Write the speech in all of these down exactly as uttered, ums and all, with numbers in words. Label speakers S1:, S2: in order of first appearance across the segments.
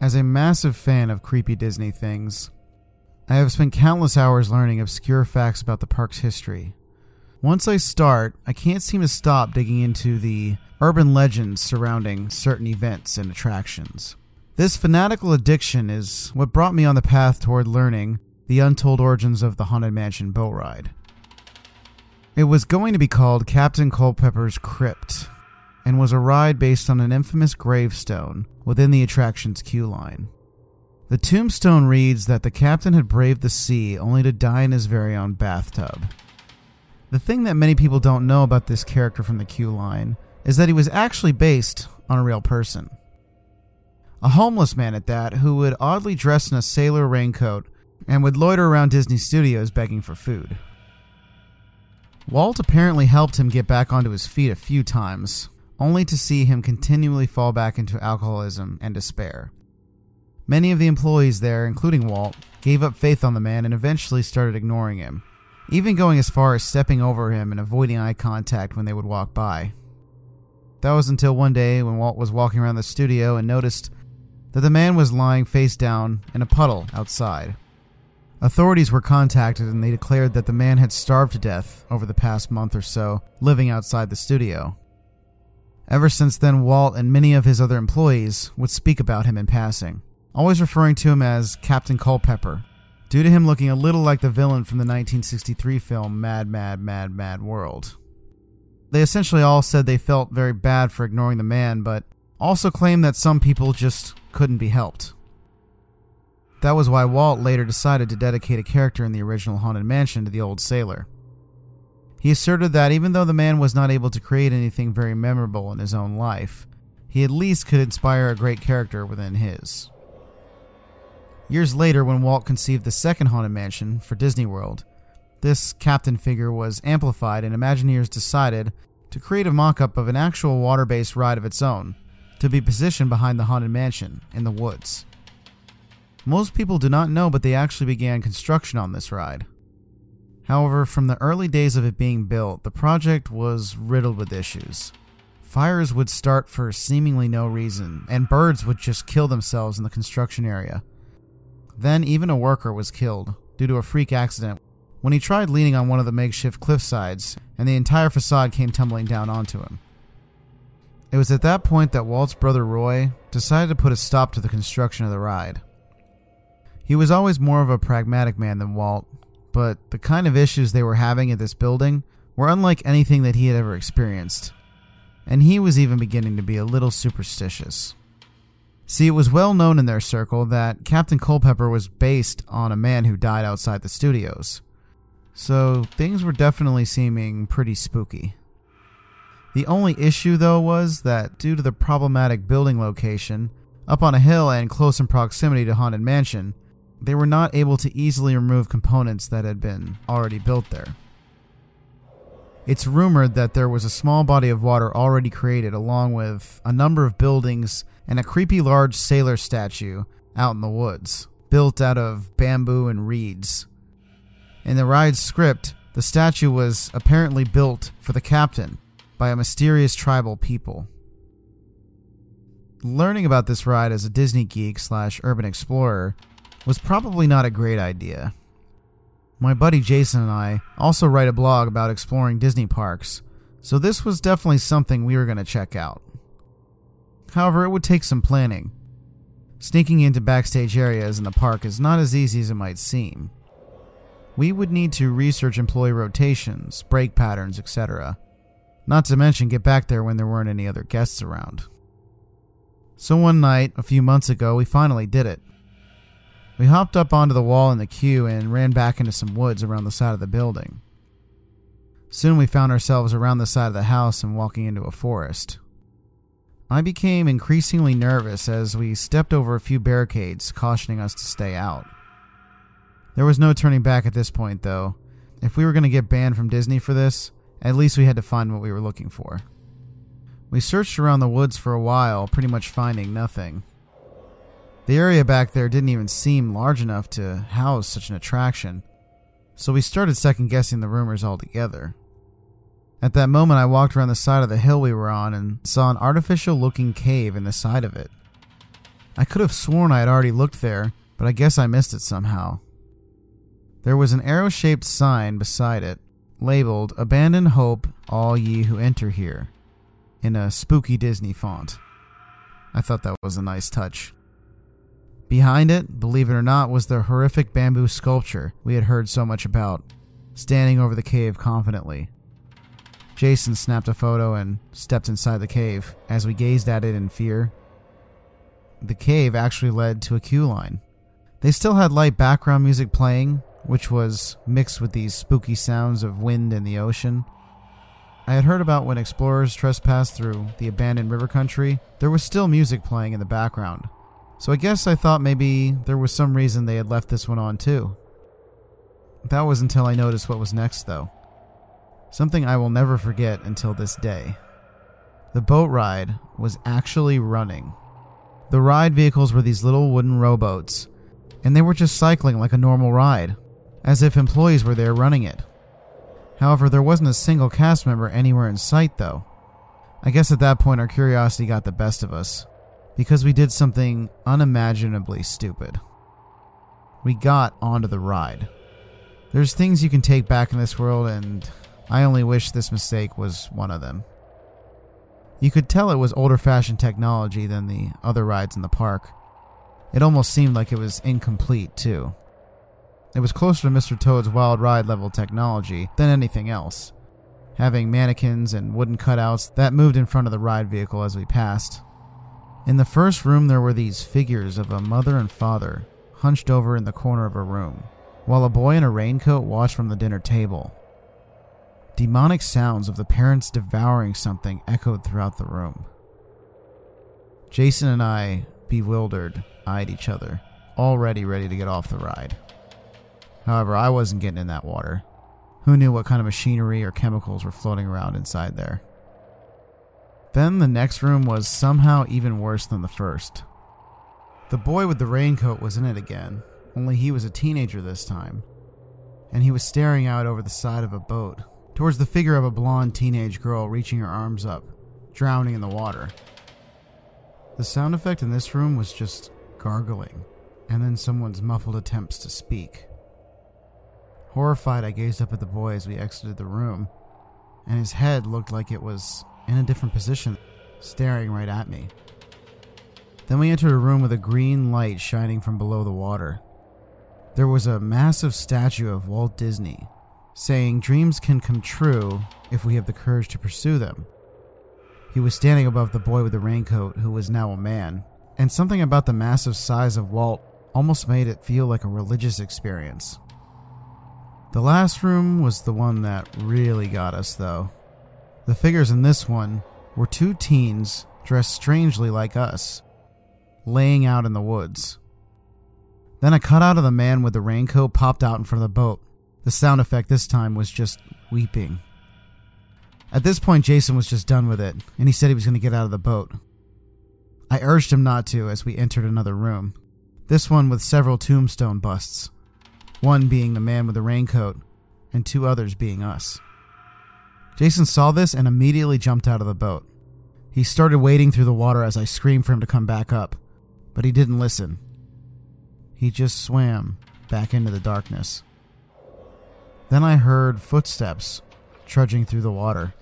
S1: As a massive fan of creepy Disney things, I have spent countless hours learning obscure facts about the park's history. Once I start, I can't seem to stop digging into the urban legends surrounding certain events and attractions. This fanatical addiction is what brought me on the path toward learning the untold origins of the Haunted Mansion boat ride. It was going to be called Captain Culpepper's Crypt, and was a ride based on an infamous gravestone within the attraction's queue line. The tombstone reads that the captain had braved the sea only to die in his very own bathtub. The thing that many people don't know about this character from the queue line is that he was actually based on a real person. A homeless man at that, who would oddly dress in a sailor raincoat and would loiter around Disney Studios begging for food. Walt apparently helped him get back onto his feet a few times, only to see him continually fall back into alcoholism and despair. Many of the employees there, including Walt, gave up faith on the man and eventually started ignoring him, even going as far as stepping over him and avoiding eye contact when they would walk by. That was until one day when Walt was walking around the studio and noticed that the man was lying face down in a puddle outside. Authorities were contacted and they declared that the man had starved to death over the past month or so, living outside the studio. Ever since then, Walt and many of his other employees would speak about him in passing, always referring to him as Captain Culpepper, due to him looking a little like the villain from the nineteen sixty-three film Mad, Mad, Mad, Mad World. They essentially all said they felt very bad for ignoring the man, but also claimed that some people just couldn't be helped. That was why Walt later decided to dedicate a character in the original Haunted Mansion to the old sailor. He asserted that even though the man was not able to create anything very memorable in his own life, he at least could inspire a great character within his. Years later, when Walt conceived the second Haunted Mansion for Disney World, this captain figure was amplified and Imagineers decided to create a mock-up of an actual water-based ride of its own, to be positioned behind the Haunted Mansion in the woods. Most people do not know, but they actually began construction on this ride. However, from the early days of it being built, the project was riddled with issues. Fires would start for seemingly no reason, and birds would just kill themselves in the construction area. Then even a worker was killed due to a freak accident when he tried leaning on one of the makeshift cliff sides, and the entire facade came tumbling down onto him. It was at that point that Walt's brother Roy decided to put a stop to the construction of the ride. He was always more of a pragmatic man than Walt, but the kind of issues they were having at this building were unlike anything that he had ever experienced, and he was even beginning to be a little superstitious. See, it was well known in their circle that Captain Culpepper was based on a man who died outside the studios, so things were definitely seeming pretty spooky. The only issue, though, was that due to the problematic building location, up on a hill and close in proximity to Haunted Mansion, they were not able to easily remove components that had been already built there. It's rumored that there was a small body of water already created along with a number of buildings and a creepy large sailor statue out in the woods, built out of bamboo and reeds. In the ride's script, the statue was apparently built for the captain by a mysterious tribal people. Learning about this ride as a Disney geek slash urban explorer was probably not a great idea. My buddy Jason and I also write a blog about exploring Disney parks, so this was definitely something we were going to check out. However, it would take some planning. Sneaking into backstage areas in the park is not as easy as it might seem. We would need to research employee rotations, break patterns, et cetera. Not to mention get back there when there weren't any other guests around. So one night, a few months ago, we finally did it. We hopped up onto the wall in the queue and ran back into some woods around the side of the building. Soon we found ourselves around the side of the house and walking into a forest. I became increasingly nervous as we stepped over a few barricades, cautioning us to stay out. There was no turning back at this point, though. If we were going to get banned from Disney for this, at least we had to find what we were looking for. We searched around the woods for a while, pretty much finding nothing. The area back there didn't even seem large enough to house such an attraction, so we started second-guessing the rumors altogether. At that moment, I walked around the side of the hill we were on and saw an artificial-looking cave in the side of it. I could have sworn I had already looked there, but I guess I missed it somehow. There was an arrow-shaped sign beside it, labeled, "Abandon Hope, all ye who enter here," in a spooky Disney font. I thought that was a nice touch. Behind it, believe it or not, was the horrific bamboo sculpture we had heard so much about, standing over the cave confidently. Jason snapped a photo and stepped inside the cave as we gazed at it in fear. The cave actually led to a queue line. They still had light background music playing, which was mixed with these spooky sounds of wind and the ocean. I had heard about when explorers trespassed through the abandoned river country, there was still music playing in the background. So I guess I thought maybe there was some reason they had left this one on too. That was until I noticed what was next though. Something I will never forget until this day. The boat ride was actually running. The ride vehicles were these little wooden rowboats, and they were just cycling like a normal ride, as if employees were there running it. However, there wasn't a single cast member anywhere in sight though. I guess at that point our curiosity got the best of us, because we did something unimaginably stupid. We got onto the ride. There's things you can take back in this world, and I only wish this mistake was one of them. You could tell it was older-fashioned technology than the other rides in the park. It almost seemed like it was incomplete, too. It was closer to Mister Toad's Wild Ride level technology than anything else, having mannequins and wooden cutouts that moved in front of the ride vehicle as we passed. In the first room there were these figures of a mother and father hunched over in the corner of a room, while a boy in a raincoat watched from the dinner table. Demonic sounds of the parents devouring something echoed throughout the room. Jason and I, bewildered, eyed each other, already ready to get off the ride. However, I wasn't getting in that water. Who knew what kind of machinery or chemicals were floating around inside there? Then the next room was somehow even worse than the first. The boy with the raincoat was in it again, only he was a teenager this time, and he was staring out over the side of a boat, towards the figure of a blonde teenage girl reaching her arms up, drowning in the water. The sound effect in this room was just gargling, and then someone's muffled attempts to speak. Horrified, I gazed up at the boy as we exited the room, and his head looked like it was in a different position, staring right at me. Then we entered a room with a green light shining from below the water. There was a massive statue of Walt Disney, saying dreams can come true if we have the courage to pursue them. He was standing above the boy with the raincoat, who was now a man, and something about the massive size of Walt almost made it feel like a religious experience. The last room was the one that really got us, though. The figures in this one were two teens dressed strangely like us, laying out in the woods. Then a cutout of the man with the raincoat popped out in front of the boat. The sound effect this time was just weeping. At this point, Jason was just done with it, and he said he was going to get out of the boat. I urged him not to as we entered another room, this one with several tombstone busts, one being the man with the raincoat, and two others being us. Jason saw this and immediately jumped out of the boat. He started wading through the water as I screamed for him to come back up, but he didn't listen. He just swam back into the darkness. Then I heard footsteps trudging through the water.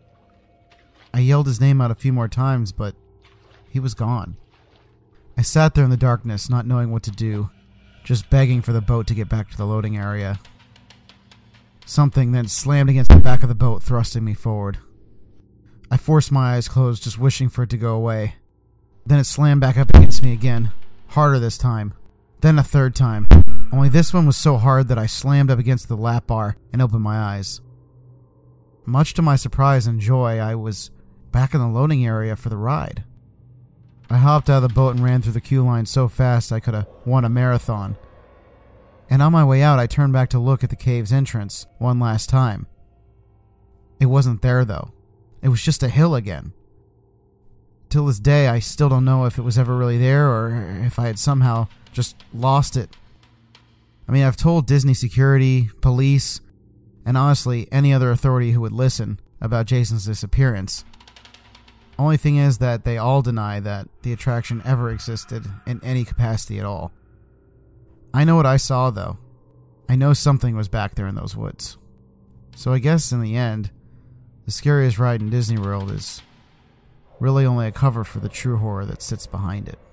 S1: I yelled his name out a few more times, but he was gone. I sat there in the darkness, not knowing what to do, just begging for the boat to get back to the loading area. Something then slammed against the back of the boat, thrusting me forward. I forced my eyes closed, just wishing for it to go away. Then it slammed back up against me again, harder this time. Then a third time, only this one was so hard that I slammed up against the lap bar and opened my eyes. Much to my surprise and joy, I was back in the loading area for the ride. I hopped out of the boat and ran through the queue line so fast I could have won a marathon. And on my way out, I turned back to look at the cave's entrance one last time. It wasn't there, though. It was just a hill again. Till this day, I still don't know if it was ever really there or if I had somehow just lost it. I mean, I've told Disney security, police, and honestly, any other authority who would listen about Jason's disappearance. Only thing is that they all deny that the attraction ever existed in any capacity at all. I know what I saw, though. I know something was back there in those woods. So I guess in the end, the scariest ride in Disney World is really only a cover for the true horror that sits behind it.